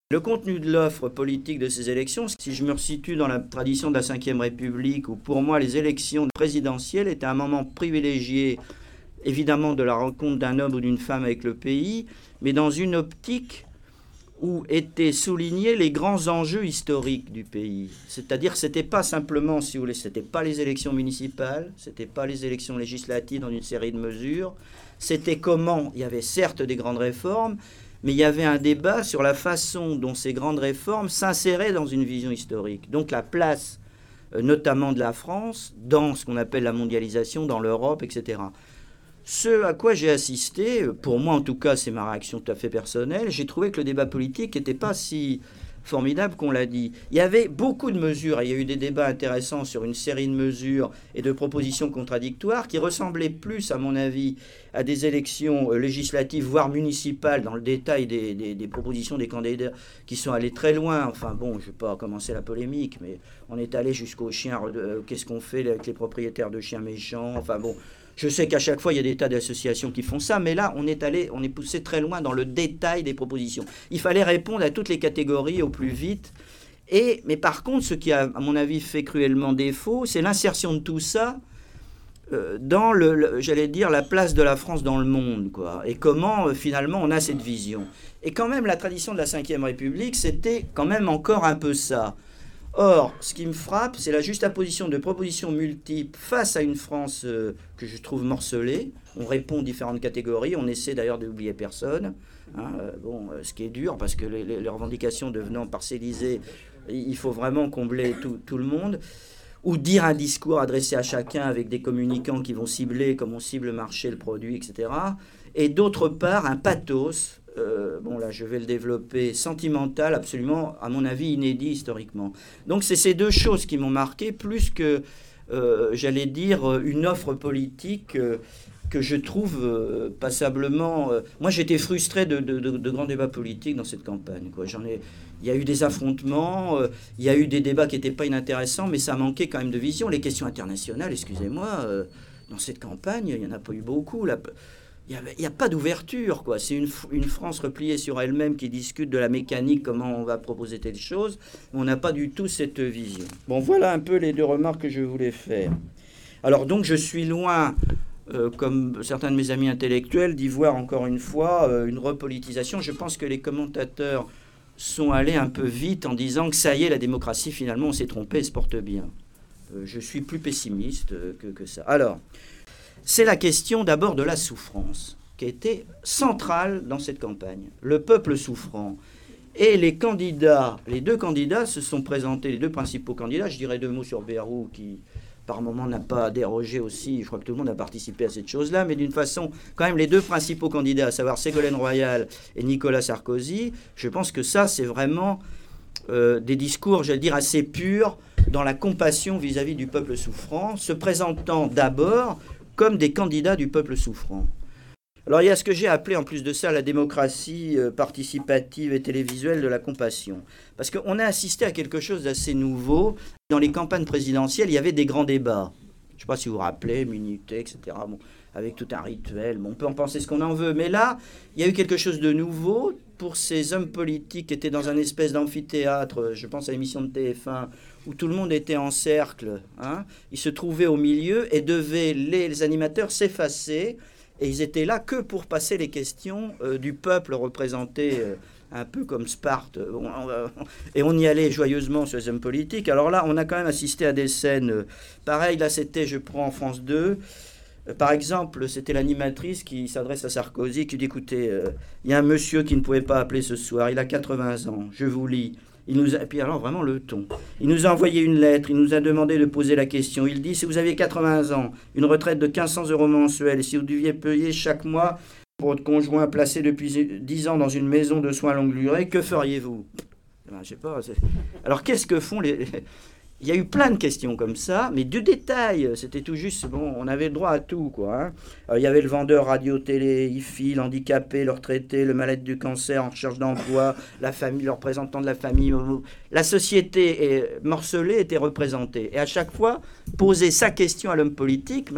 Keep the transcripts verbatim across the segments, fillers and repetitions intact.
Le contenu de l'offre politique de ces élections, si je me resitue dans la tradition de la cinquième République, où pour moi les élections présidentielles étaient un moment privilégié, évidemment, de la rencontre d'un homme ou d'une femme avec le pays, mais dans une optique où étaient soulignés les grands enjeux historiques du pays. C'est-à-dire que ce n'était pas simplement, si vous voulez, ce n'était pas les élections municipales, ce n'était pas les élections législatives dans une série de mesures, c'était comment, il y avait certes des grandes réformes, mais il y avait un débat sur la façon dont ces grandes réformes s'inséraient dans une vision historique. Donc la place, euh, notamment de la France, dans ce qu'on appelle la mondialisation, dans l'Europe, et cetera. Ce à quoi j'ai assisté, pour moi en tout cas, c'est ma réaction tout à fait personnelle, j'ai trouvé que le débat politique n'était pas si formidable qu'on l'a dit. Il y avait beaucoup de mesures, il y a eu des débats intéressants sur une série de mesures et de propositions contradictoires qui ressemblaient plus, à mon avis, à des élections législatives, voire municipales, dans le détail des, des, des propositions des candidats qui sont allés très loin. Enfin bon, je ne vais pas commencer la polémique, mais on est allé jusqu'aux chiens, euh, qu'est-ce qu'on fait avec les propriétaires de chiens méchants, enfin bon. Je sais qu'à chaque fois, il y a des tas d'associations qui font ça, mais là, on est allé, on est poussé très loin dans le détail des propositions. Il fallait répondre à toutes les catégories au plus vite. Et, mais par contre, ce qui a, à mon avis, fait cruellement défaut, c'est l'insertion de tout ça euh, dans, le, le, j'allais dire, la place de la France dans le monde, quoi. Et comment, euh, finalement, on a cette vision. Et quand même, la tradition de la cinquième République, c'était quand même encore un peu ça. Or, ce qui me frappe, c'est la juxtaposition de propositions multiples face à une France euh, que je trouve morcelée. On répond aux différentes catégories, on essaie d'ailleurs d'oublier personne. Hein, euh, bon, euh, ce qui est dur, parce que les, les revendications devenant parcellisées, il faut vraiment combler tout, tout le monde. Ou dire un discours adressé à chacun avec des communicants qui vont cibler, comme on cible le marché, le produit, et cetera. Et d'autre part, un pathos. Euh, bon là je vais le développer, sentimental, absolument à mon avis inédit historiquement. Donc c'est ces deux choses qui m'ont marqué, plus que euh, j'allais dire une offre politique euh, que je trouve euh, passablement... Euh, moi j'étais frustré de, de, de, de grands débats politiques dans cette campagne, quoi. J'en ai, il y a eu des affrontements, euh, il y a eu des débats qui n'étaient pas inintéressants, mais ça manquait quand même de vision. Les questions internationales, excusez-moi, euh, dans cette campagne, il n'y en a pas eu beaucoup. La, Il n'y a, a pas d'ouverture, quoi. C'est une, une France repliée sur elle-même qui discute de la mécanique, comment on va proposer telle chose. On n'a pas du tout cette vision. Bon, voilà un peu les deux remarques que je voulais faire. Alors donc, je suis loin, euh, comme certains de mes amis intellectuels, d'y voir encore une fois euh, une repolitisation. Je pense que les commentateurs sont allés un peu vite en disant que ça y est, la démocratie, finalement, on s'est trompé, elle se porte bien. Euh, je suis plus pessimiste que, que ça. Alors... c'est la question d'abord de la souffrance, qui a été centrale dans cette campagne. Le peuple souffrant. Et les candidats, les deux candidats se sont présentés, les deux principaux candidats, je dirais deux mots sur Bayrou, qui par moment n'a pas dérogé aussi, je crois que tout le monde a participé à cette chose-là, mais d'une façon, quand même, les deux principaux candidats, à savoir Ségolène Royal et Nicolas Sarkozy, je pense que ça, c'est vraiment euh, des discours, j'allais dire, assez purs dans la compassion vis-à-vis du peuple souffrant, se présentant d'abord comme des candidats du peuple souffrant. Alors il y a ce que j'ai appelé en plus de ça la démocratie participative et télévisuelle de la compassion. Parce qu'on a assisté à quelque chose d'assez nouveau. Dans les campagnes présidentielles, il y avait des grands débats. Je ne sais pas si vous vous rappelez, Minuté, et cetera. Bon, avec tout un rituel. Bon, on peut en penser ce qu'on en veut. Mais là, il y a eu quelque chose de nouveau pour ces hommes politiques qui étaient dans un espèce d'amphithéâtre. Je pense à l'émission de T F un, où tout le monde était en cercle. Hein. Ils se trouvaient au milieu et devaient, les, les animateurs, s'effacer. Et ils étaient là que pour passer les questions euh, du peuple représenté euh, un peu comme Sparte. On, on, et on y allait joyeusement sur les hommes politiques. Alors là, on a quand même assisté à des scènes euh, pareilles. Là, c'était, je prends en France deux. Euh, par exemple, c'était l'animatrice qui s'adresse à Sarkozy, qui dit, écoutez, il euh, y a un monsieur qui ne pouvait pas appeler ce soir. Il a quatre-vingts ans. Je vous lis. Il nous a, et puis alors vraiment le ton. Il nous a envoyé une lettre, il nous a demandé de poser la question. Il dit, si vous aviez quatre-vingts ans, une retraite de quinze cents euros mensuels, et si vous deviez payer chaque mois pour votre conjoint placé depuis dix ans dans une maison de soins longue durée, que feriez-vous? Ben, je sais pas. C'est... Alors qu'est-ce que font les... Il y a eu plein de questions comme ça, mais du détail, c'était tout juste, bon, on avait le droit à tout, quoi. Hein. Alors, il y avait le vendeur radio-télé, I F I, l'handicapé, le retraité, le malade du cancer en recherche d'emploi, la famille, le représentant de la famille. La société est, morcelée était représentée. Et à chaque fois, poser sa question à l'homme politique, mais alors,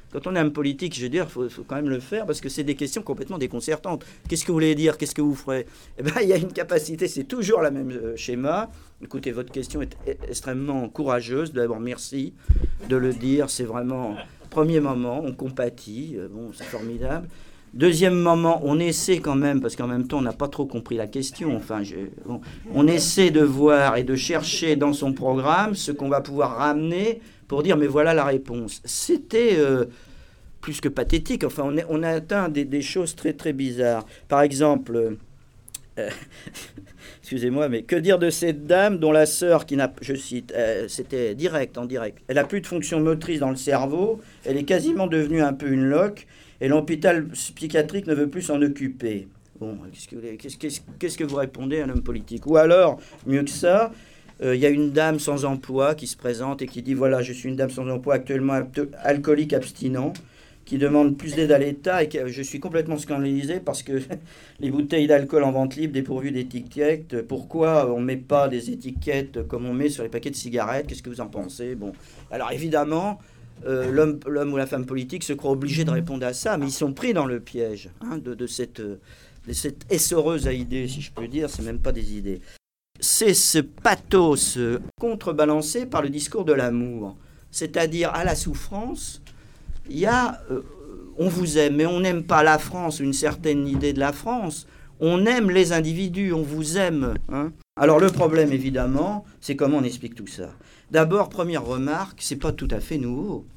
Quand on est un politique, je veux dire, il faut, faut quand même le faire parce que c'est des questions complètement déconcertantes. Qu'est-ce que vous voulez dire? Qu'est-ce que vous ferez? Eh bien, il y a une capacité, c'est toujours le même euh, schéma. Écoutez, votre question est extrêmement courageuse. D'abord, merci de le dire. C'est vraiment, premier moment, on compatit. Euh, bon, c'est formidable. Deuxième moment, on essaie quand même, parce qu'en même temps, on n'a pas trop compris la question. Enfin, je, bon, on essaie de voir et de chercher dans son programme ce qu'on va pouvoir ramener pour dire, mais voilà la réponse. C'était euh, plus que pathétique. Enfin, on, est, on a atteint des, des choses très, très bizarres. Par exemple, euh, excusez-moi, mais que dire de cette dame dont la sœur, qui n'a, je cite, euh, c'était direct, en direct, elle n'a plus de fonction motrice dans le cerveau, elle est quasiment devenue un peu une loque, et l'hôpital psychiatrique ne veut plus s'en occuper. Bon, qu'est-ce que, qu'est-ce, qu'est-ce, qu'est-ce que vous répondez à un homme politique? Ou alors, mieux que ça, il euh, y a une dame sans emploi qui se présente et qui dit, voilà, je suis une dame sans emploi, actuellement alcoolique abstinent, qui demande plus d'aide à l'État, et que je suis complètement scandalisé parce que les bouteilles d'alcool en vente libre dépourvues d'étiquettes, pourquoi on ne met pas des étiquettes comme on met sur les paquets de cigarettes? Qu'est-ce que vous en pensez? Bon, alors évidemment... Euh, l'homme, l'homme ou la femme politique se croit obligé de répondre à ça, mais ils sont pris dans le piège hein, de, de, cette, de cette essoreuse à idées, si je peux dire, c'est même pas des idées. C'est ce pathos contrebalancé par le discours de l'amour, c'est-à-dire à la souffrance, il y a, euh, on vous aime, mais on n'aime pas la France, une certaine idée de la France, on aime les individus, on vous aime. Hein. Alors le problème, évidemment, c'est comment on explique tout ça. D'abord, première remarque, c'est pas tout à fait nouveau.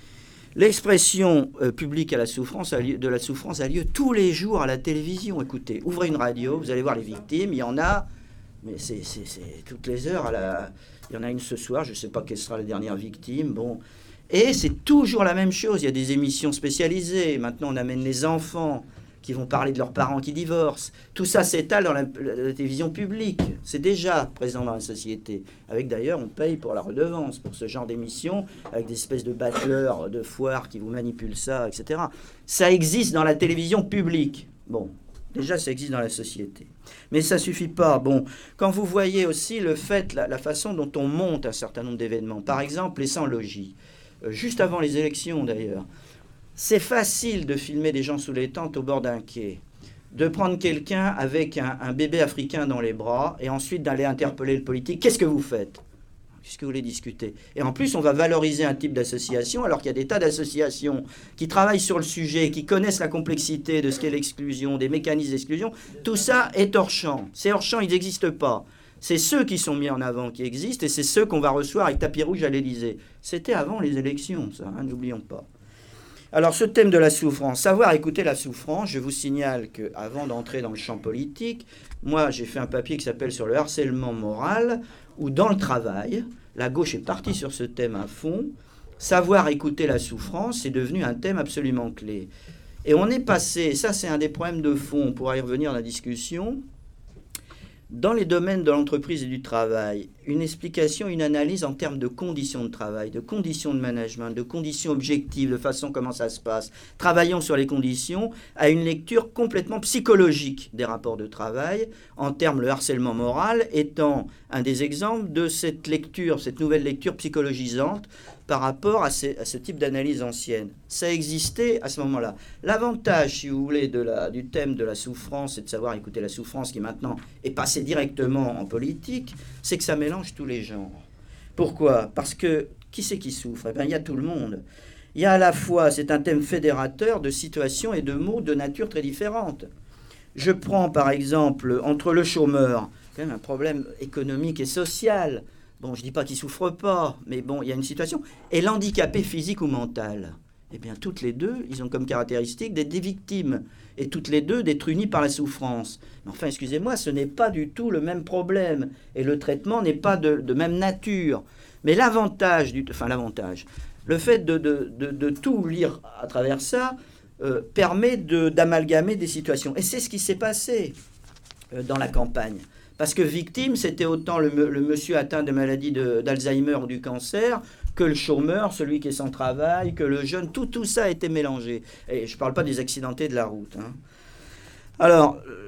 L'expression euh, publique à la souffrance a lieu, de la souffrance a lieu tous les jours à la télévision. Écoutez, ouvrez une radio, vous allez voir les victimes, il y en a, mais c'est, c'est, c'est toutes les heures. À la, il y en a une ce soir, je ne sais pas quelle sera la dernière victime. Bon. Et c'est toujours la même chose, il y a des émissions spécialisées. Maintenant, on amène les enfants qui vont parler de leurs parents qui divorcent. Tout ça s'étale dans la, la, la télévision publique. C'est déjà présent dans la société. Avec d'ailleurs, on paye pour la redevance, pour ce genre d'émission, avec des espèces de battleurs, de foires qui vous manipulent ça, et cetera. Ça existe dans la télévision publique. Bon, déjà, ça existe dans la société. Mais ça ne suffit pas. Bon, quand vous voyez aussi le fait, la, la façon dont on monte un certain nombre d'événements, par exemple les sans-logis, euh, juste avant les élections d'ailleurs, c'est facile de filmer des gens sous les tentes au bord d'un quai, de prendre quelqu'un avec un, un bébé africain dans les bras et ensuite d'aller interpeller le politique. Qu'est-ce que vous faites? Qu'est-ce que vous voulez discuter? Et en plus, on va valoriser un type d'association alors qu'il y a des tas d'associations qui travaillent sur le sujet, qui connaissent la complexité de ce qu'est l'exclusion, des mécanismes d'exclusion. Tout ça est hors champ. Ces hors champ, ils n'existent pas. C'est ceux qui sont mis en avant qui existent et c'est ceux qu'on va recevoir avec tapis rouge à l'Élysée. C'était avant les élections, ça, hein, n'oublions pas. Alors, ce thème de la souffrance, savoir écouter la souffrance, je vous signale qu'avant d'entrer dans le champ politique, moi, j'ai fait un papier qui s'appelle « Sur le harcèlement moral », où dans le travail, la gauche est partie sur ce thème à fond. Savoir écouter la souffrance est devenu un thème absolument clé. Et on est passé, ça c'est un des problèmes de fond, on pourra y revenir dans la discussion, dans les domaines de l'entreprise et du travail, une explication, une analyse en termes de conditions de travail, de conditions de management, de conditions objectives, de façon comment ça se passe. Travaillons sur les conditions, à une lecture complètement psychologique des rapports de travail, en termes le harcèlement moral étant un des exemples de cette lecture, cette nouvelle lecture psychologisante par rapport à, ces, à ce type d'analyse ancienne. Ça existait à ce moment-là. L'avantage, si vous voulez, de la, du thème de la souffrance et de savoir écouter la souffrance qui maintenant est passé directement en politique, c'est que ça mélange tous les genres. Pourquoi? Parce que qui c'est qui souffre? Eh bien, il y a tout le monde. Il y a à la fois, c'est un thème fédérateur de situations et de mots de nature très différentes. Je prends par exemple, entre le chômeur, quand même un problème économique et social. Bon, je ne dis pas qu'il ne souffre pas, mais bon, il y a une situation. Et l'handicapé physique ou mental, eh bien, toutes les deux, ils ont comme caractéristique d'être des victimes. Et toutes les deux d'être unies par la souffrance. Mais enfin, excusez-moi, ce n'est pas du tout le même problème. Et le traitement n'est pas de, de même nature. Mais l'avantage, du, enfin l'avantage, le fait de, de, de, de tout lire à travers ça, euh, permet de, d'amalgamer des situations. Et c'est ce qui s'est passé euh, dans la campagne. Parce que victime, c'était autant le, le monsieur atteint de maladie de, d'Alzheimer ou du cancer, que le chômeur, celui qui est sans travail, que le jeune, tout, tout ça a été mélangé. Et je ne parle pas des accidentés de la route. Hein. Alors,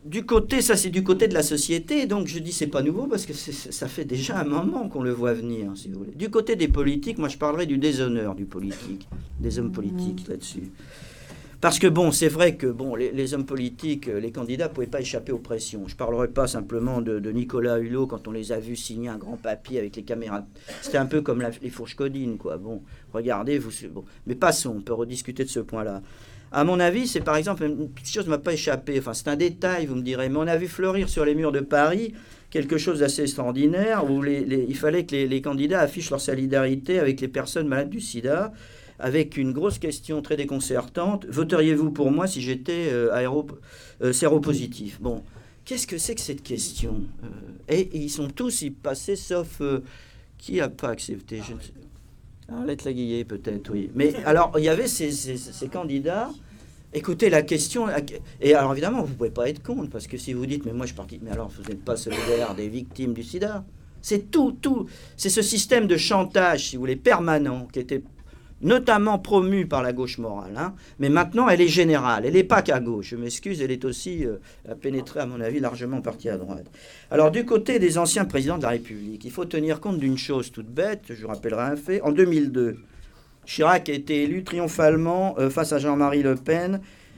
du côté, ça c'est du côté de la société, donc je dis c'est pas nouveau parce que c'est, ça fait déjà un moment qu'on le voit venir, si vous voulez. Du côté des politiques, moi je parlerai du déshonneur du politique, des hommes politiques là-dessus. Parce que bon, c'est vrai que bon, les, les hommes politiques, les candidats ne pouvaient pas échapper aux pressions. Je ne parlerai pas simplement de, de Nicolas Hulot quand on les a vus signer un grand papier avec les caméras. C'était un peu comme la, les fourches codines, quoi. Bon, regardez, vous. Bon. Mais passons, on peut rediscuter de ce point-là. À mon avis, c'est par exemple, une petite chose ne m'a pas échappé. Enfin, c'est un détail, vous me direz. Mais on a vu fleurir sur les murs de Paris quelque chose d'assez extraordinaire où les, les, il fallait que les, les candidats affichent leur solidarité avec les personnes malades du sida, avec une grosse question très déconcertante. Voteriez-vous pour moi si j'étais euh, aéro, euh, séropositif? Bon, qu'est-ce que c'est que cette question? euh, et, et ils sont tous y passés, sauf... Euh, qui n'a pas accepté? Je ne sais. Arlette Laguillet, peut-être, oui. Mais alors, il y avait ces, ces, ces candidats. Écoutez, la question... Et alors, évidemment, vous ne pouvez pas être contre, parce que si vous dites, mais moi, je suis parti... Mais alors, vous n'êtes pas solidaire des victimes du sida. C'est tout, tout. C'est ce système de chantage, si vous voulez, permanent, qui était notamment promue par la gauche morale, hein, mais maintenant elle est générale, elle n'est pas qu'à gauche, je m'excuse, elle est aussi euh, pénétrée à mon avis largement partie à droite. Alors du côté des anciens présidents de la République, il faut tenir compte d'une chose toute bête, je vous rappellerai un fait, en deux mille deux, Chirac a été élu triomphalement euh, face à Jean-Marie Le Pen.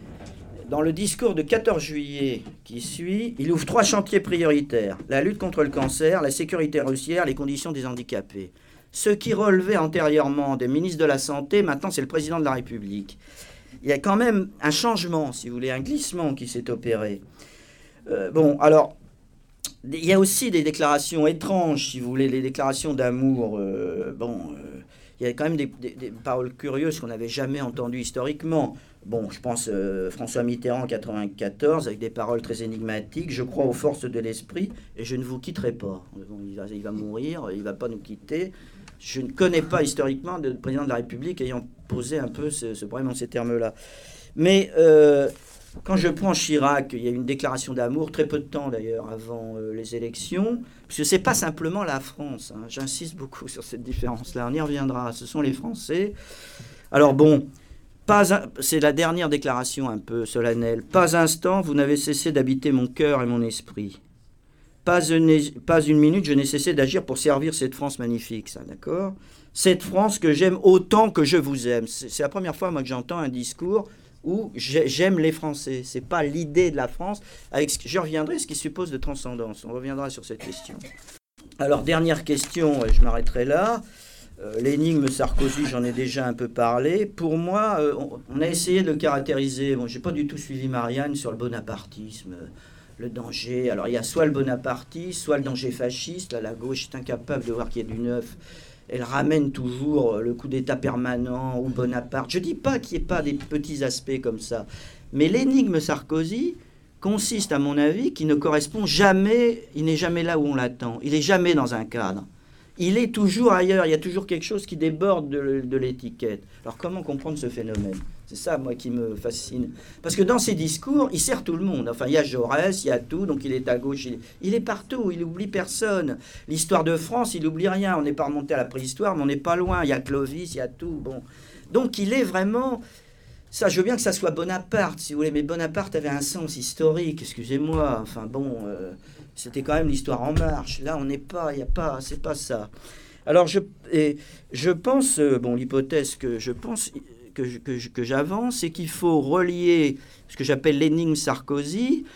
Dans le discours de quatorze juillet qui suit, il ouvre trois chantiers prioritaires, la lutte contre le cancer, la sécurité routière, les conditions des handicapés. Ce qui relevait antérieurement des ministres de la Santé, maintenant c'est le président de la République. Il y a quand même un changement, si vous voulez, un glissement qui s'est opéré. Euh, bon, alors, il y a aussi des déclarations étranges, si vous voulez, les déclarations d'amour. Euh, bon, euh, il y a quand même des, des, des paroles curieuses qu'on n'avait jamais entendues historiquement. Bon, je pense euh, François Mitterrand en quatre-vingt-quatorze, avec des paroles très énigmatiques. Je crois aux forces de l'esprit et je ne vous quitterai pas. Bon, il, va, il va mourir, il ne va pas nous quitter. Je ne connais pas historiquement de président de la République ayant posé un peu ce, ce problème en ces termes-là. Mais euh, quand je prends Chirac, il y a une déclaration d'amour, très peu de temps d'ailleurs avant euh, les élections, parce que ce n'est pas simplement la France. Hein, j'insiste beaucoup sur cette différence-là, on y reviendra. Ce sont les Français. Alors bon, pas un, c'est la dernière déclaration un peu solennelle. Pas un instant, vous n'avez cessé d'habiter mon cœur et mon esprit. Pas une, pas une minute, je n'ai cessé d'agir pour servir cette France magnifique, ça, d'accord? Cette France que j'aime autant que je vous aime. C'est, c'est la première fois, moi, que j'entends un discours où j'aime les Français. C'est pas l'idée de la France. Avec ce, je reviendrai, ce qui suppose de transcendance. On reviendra sur cette question. Alors, dernière question, je m'arrêterai là. Euh, l'énigme Sarkozy, j'en ai déjà un peu parlé. Pour moi, euh, on, on a essayé de le caractériser. Bon, j'ai pas du tout suivi Marianne sur le bonapartisme. Le danger, alors il y a soit le bonapartisme, soit le danger fasciste. Là, la gauche est incapable de voir qu'il y a du neuf. Elle ramène toujours le coup d'État permanent ou Bonaparte. Je ne dis pas qu'il n'y ait pas des petits aspects comme ça. Mais l'énigme Sarkozy consiste, à mon avis, qu'il ne correspond jamais, il n'est jamais là où on l'attend. Il n'est jamais dans un cadre. Il est toujours ailleurs. Il y a toujours quelque chose qui déborde de, de l'étiquette. Alors comment comprendre ce phénomène ? C'est ça, moi, qui me fascine. Parce que dans ses discours, il sert tout le monde. Enfin, il y a Jaurès, il y a tout, donc il est à gauche. Il, il est partout, il n'oublie personne. L'histoire de France, il n'oublie rien. On n'est pas remonté à la préhistoire, mais on n'est pas loin. Il y a Clovis, il y a tout. Bon. Donc, il est vraiment... Ça, je veux bien que ça soit Bonaparte, si vous voulez, mais Bonaparte avait un sens historique, excusez-moi. Enfin, bon, euh, c'était quand même l'histoire en marche. Là, on n'est pas... Il n'y a pas... C'est pas ça. Alors, je, et, je pense... Euh, bon, l'hypothèse que je pense... que, que, que j'avance, c'est qu'il faut relier ce que j'appelle l'énigme Sarkozy,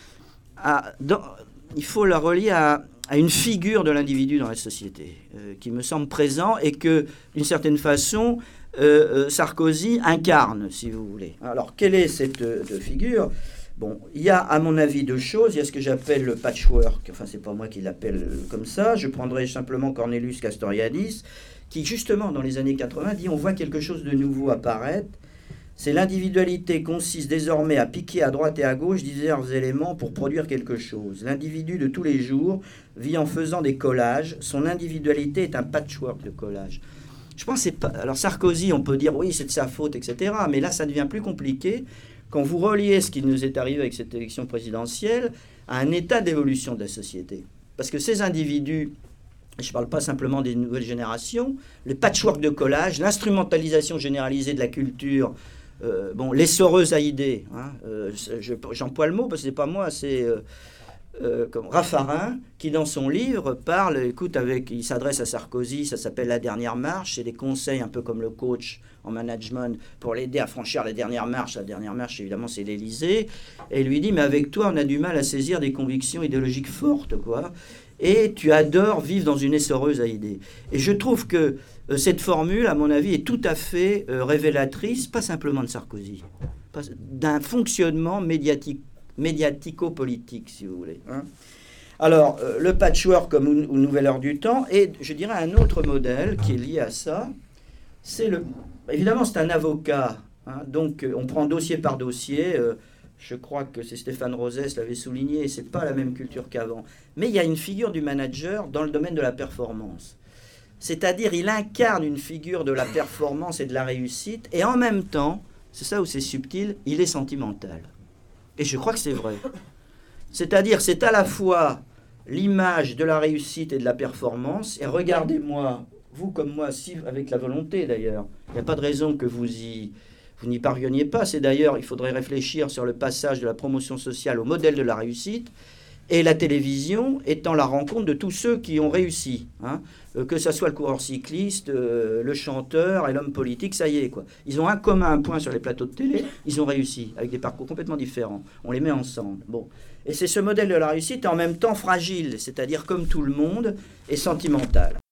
à, dans, il faut la relier à, à une figure de l'individu dans la société, euh, qui me semble présent et que, d'une certaine façon, euh, Sarkozy incarne, si vous voulez. Alors, quelle est cette euh, figure ? Bon, il y a, à mon avis, deux choses. Il y a ce que j'appelle le patchwork. Enfin, c'est pas moi qui l'appelle comme ça. Je prendrai simplement Cornelius Castoriadis, qui, justement, dans les années quatre-vingts, dit « On voit quelque chose de nouveau apparaître. C'est l'individualité consiste désormais à piquer à droite et à gauche divers éléments pour produire quelque chose. L'individu de tous les jours vit en faisant des collages. Son individualité est un patchwork de collages. » Je pense que c'est pas... Alors, Sarkozy, on peut dire « Oui, c'est de sa faute, et cetera » Mais là, ça devient plus compliqué quand vous reliez ce qui nous est arrivé avec cette élection présidentielle à un état d'évolution de la société. Parce que ces individus, je ne parle pas simplement des nouvelles générations, le patchwork de collage, l'instrumentalisation généralisée de la culture euh, bon, l'essoreuse Haïdé, hein, euh, je, j'emploie le mot parce que c'est pas moi, c'est euh, euh, comme Raffarin qui dans son livre parle, écoute, avec, il s'adresse à Sarkozy, ça s'appelle La Dernière Marche, c'est des conseils un peu comme le coach en management pour l'aider à franchir la dernière marche. La dernière marche, évidemment, c'est l'Élysée. Et il lui dit, mais avec toi, on a du mal à saisir des convictions idéologiques fortes, quoi. Et tu adores vivre dans une essoreuse Haïdé. Et je trouve que euh, cette formule, à mon avis, est tout à fait euh, révélatrice, pas simplement de Sarkozy, pas, d'un fonctionnement médiatique, médiatico-politique, si vous voulez. Hein. Alors, euh, le patchwork comme une, une nouvelle heure du temps, et je dirais un autre modèle qui est lié à ça, c'est le... Évidemment, c'est un avocat, hein, donc euh, on prend dossier par dossier. Euh, je crois que c'est Stéphane Rosès l'avait souligné, c'est pas la même culture qu'avant. Mais il y a une figure du manager dans le domaine de la performance. C'est-à-dire, il incarne une figure de la performance et de la réussite, et en même temps, c'est ça où c'est subtil, il est sentimental. Et je crois que c'est vrai. C'est-à-dire, c'est à la fois l'image de la réussite et de la performance, et regardez-moi, vous comme moi, si, avec la volonté d'ailleurs, il n'y a pas de raison que vous y, vous n'y parveniez pas. C'est d'ailleurs, il faudrait réfléchir sur le passage de la promotion sociale au modèle de la réussite, et la télévision étant la rencontre de tous ceux qui ont réussi, hein, euh, que ce soit le coureur cycliste, euh, le chanteur et l'homme politique, ça y est, quoi. Ils ont un commun un point sur les plateaux de télé, ils ont réussi, avec des parcours complètement différents. On les met ensemble. Bon. Et c'est ce modèle de la réussite en même temps fragile, c'est-à-dire comme tout le monde, est sentimental.